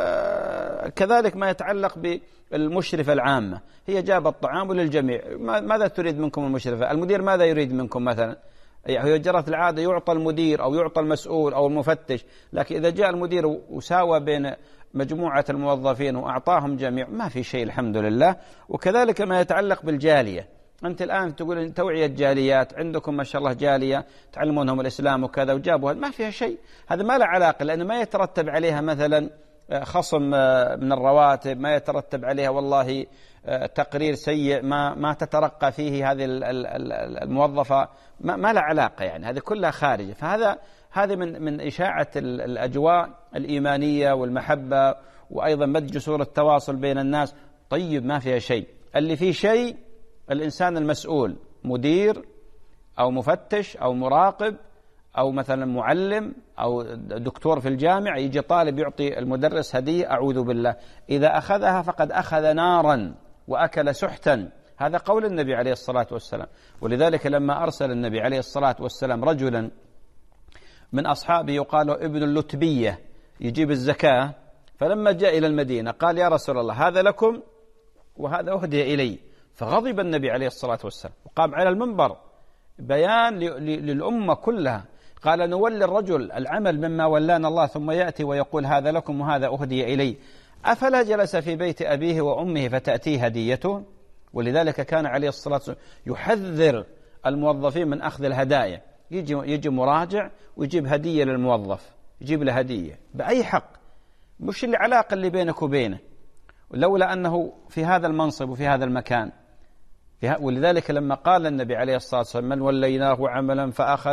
S2: كذلك ما يتعلق بالمشرفة العامة، هي جابت الطعام للجميع، ماذا تريد منكم المشرفة؟ المدير ماذا يريد منكم مثلا؟ هي جرت العادة يعطى المدير أو يعطى المسؤول أو المفتش، لكن إذا جاء المدير وساوى بين مجموعة الموظفين وأعطاهم جميع ما في شيء الحمد لله. وكذلك ما يتعلق بالجالية، أنت الآن تقول توعية جاليات، عندكم ما شاء الله جالية تعلمونهم الإسلام وكذا وجابوا، ما فيها شيء، هذا ما له علاقة، لأنه ما يترتب عليها مثلا خصم من الرواتب، ما يترتب عليها والله تقرير سيء ما تترقى فيه هذه الموظفة، ما له علاقة، يعني هذه كلها خارجة. هذا من إشاعة الأجواء الإيمانية والمحبة، وأيضا مد جسور التواصل بين الناس. طيب ما فيها شيء. اللي فيه شيء الإنسان المسؤول، مدير أو مفتش أو مراقب أو مثلا معلم أو دكتور في الجامعة، يجي طالب يعطي المدرس هدية، أعوذ بالله، إذا أخذها فقد أخذ نارا وأكل سحتا. هذا قول النبي عليه الصلاة والسلام. ولذلك لما أرسل النبي عليه الصلاة والسلام رجلا من أصحابه يقال ابن اللتبية يجيب الزكاة، فلما جاء إلى المدينة قال يا رسول الله هذا لكم وهذا أهدي إلي، فغضب النبي عليه الصلاة والسلام وقام على المنبر بيان للأمة كلها، قال نولي الرجل العمل مما ولانا الله ثم يأتي ويقول هذا لكم وهذا أهدي إلي، أفلا جلس في بيت أبيه وأمه فتأتيه هديته؟ ولذلك كان عليه الصلاة والسلام يحذر الموظفين من أخذ الهدايا. يجي مراجع ويجيب هدية للموظف، يجيب له هدية بأي حق، مش اللي علاقة اللي بينك وبينه، لولا أنه في هذا المنصب وفي هذا المكان. ولذلك لما قال النبي عليه الصلاة والسلام من وليناه عملا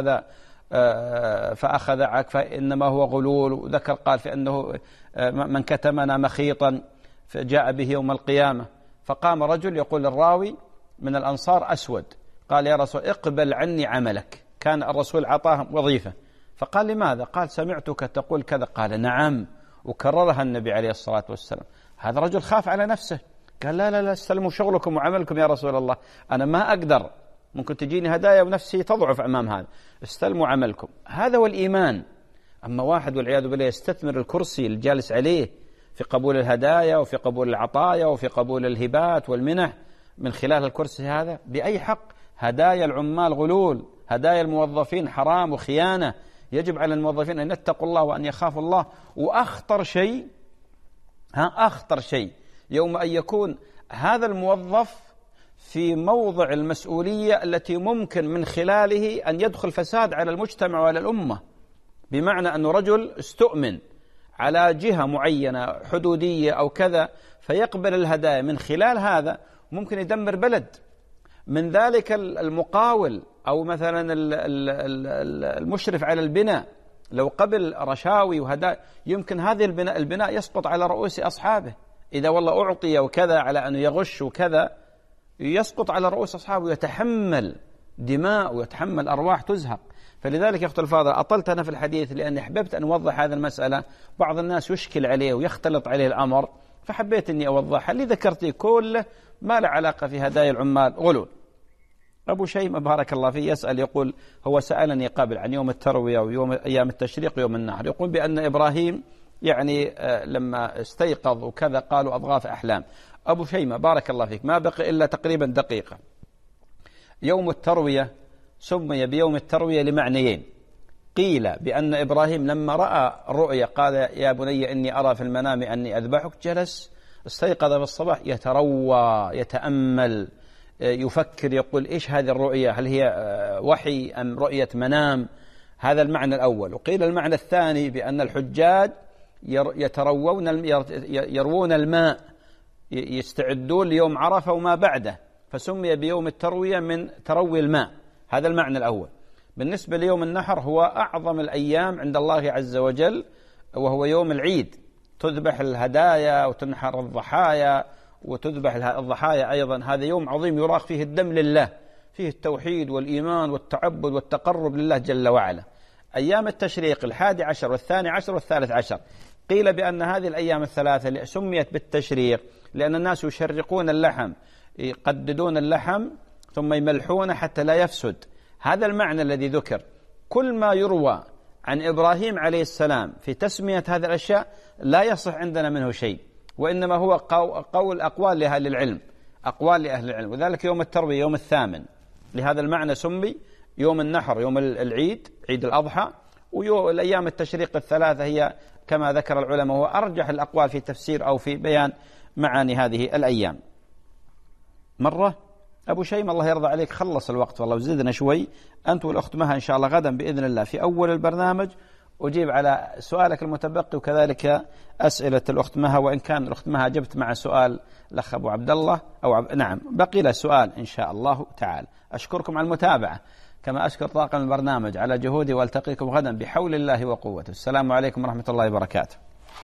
S2: فأخذ عكفا إنما هو غلول، وذكر قال في أنه من كتمنا مخيطا فجاء به يوم القيامة. فقام رجل يقول الراوي من الأنصار أسود، قال يا رسول اقبل عني عملك، كان الرسول عطاهم وظيفة، فقال لماذا؟ قال سمعتك تقول كذا، قال نعم، وكررها النبي عليه الصلاة والسلام. هذا رجل خاف على نفسه، قال لا لا لا استلموا شغلكم وعملكم يا رسول الله، أنا ما أقدر، ممكن تجيني هدايا ونفسي تضعف أمام هذا، استلموا عملكم. هذا هو الإيمان. أما واحد والعياذ بالله يستثمر الكرسي الجالس عليه في قبول الهدايا وفي قبول العطايا وفي قبول الهبات والمنح من خلال الكرسي هذا، بأي حق؟ هدايا العمال غلول، هدايا الموظفين حرام وخيانة، يجب على الموظفين أن يتقوا الله وأن يخافوا الله. وأخطر شيء أخطر شيء يوم أن يكون هذا الموظف في موضع المسؤولية التي ممكن من خلاله أن يدخل فساد على المجتمع وعلى الأمة، بمعنى أنه رجل استؤمن على جهة معينة حدودية أو كذا، فيقبل الهدايا من خلال هذا ممكن يدمر بلد. من ذلك المقاول أو مثلا المشرف على البناء لو قبل رشاوي وهدايا، يمكن هذه البناء يسقط على رؤوس أصحابه، إذا والله أعطي وكذا على أنه يغش وكذا، يسقط على رؤوس أصحابه ويتحمل دماء ويتحمل أرواح تزهق. فلذلك يا أخت الفاضل أطلت أنا في الحديث لأني حببت أن أوضح هذه المسألة، بعض الناس يشكل عليه ويختلط عليه الأمر، فحبيت أني أوضحها. اللي ذكرتي كله ما له علاقة في هدايا العمال غلول. أبو شيمة بارك الله فيه يسأل، يقول هو سألني قبل عن يوم التروية ويوم أيام التشريق ويوم النحر، يقول بأن إبراهيم يعني لما استيقظ وكذا قالوا أضغاث أحلام. أبو شيمة بارك الله فيك، ما بقي إلا تقريبا دقيقة. يوم التروية سمي بيوم التروية لمعنيين. قيل بأن إبراهيم لما رأى رؤيا قال يا بني إني أرى في المنام أني أذبحك، جلس استيقظ بالصباح يتروى يتأمل يفكر، يقول إيش هذه الرؤيا، هل هي وحي أم رؤية منام؟ هذا المعنى الأول. وقيل المعنى الثاني بأن الحجاج يروون الماء، يستعدون ليوم عرفة وما بعده، فسمي بيوم التروية من تروي الماء. هذا المعنى الأول. بالنسبة ليوم النحر هو أعظم الأيام عند الله عز وجل، وهو يوم العيد، تذبح الهدايا وتنحر الضحايا وتذبح الضحايا أيضا. هذا يوم عظيم يراق فيه الدم لله، فيه التوحيد والإيمان والتعبد والتقرب لله جل وعلا. أيام التشريق 11 و12 و13 قيل بأن هذه الأيام الثلاثة سميت بالتشريق لأن الناس يشرقون اللحم، يقددون اللحم ثم يملحونه حتى لا يفسد. هذا المعنى الذي ذكر. كل ما يروى عن إبراهيم عليه السلام في تسمية هذه الأشياء لا يصح عندنا منه شيء، وإنما هو أقوال لأهل العلم، أقوال لأهل العلم. وذلك يوم التروية يوم الثامن لهذا المعنى سمي. يوم النحر يوم العيد عيد الأضحى، والأيام التشريق الثلاثة هي كما ذكر العلماء هو أرجح الأقوال في تفسير أو في بيان معاني هذه الأيام. مرة أبو شيمة الله يرضى عليك خلص الوقت والله وزدنا شوي، أنت والأخت مها إن شاء الله غدا بإذن الله في أول البرنامج أجيب على سؤالك المتبقي وكذلك أسئلة الأخت مها، وإن كان الأخت مها جبت مع سؤال الأخ أبو عبد الله نعم بقي له سؤال إن شاء الله تعالى. أشكركم على المتابعة كما أشكر طاقم البرنامج على جهودي، والتقيكم غدا بحول الله وقوته. السلام عليكم ورحمة الله وبركاته.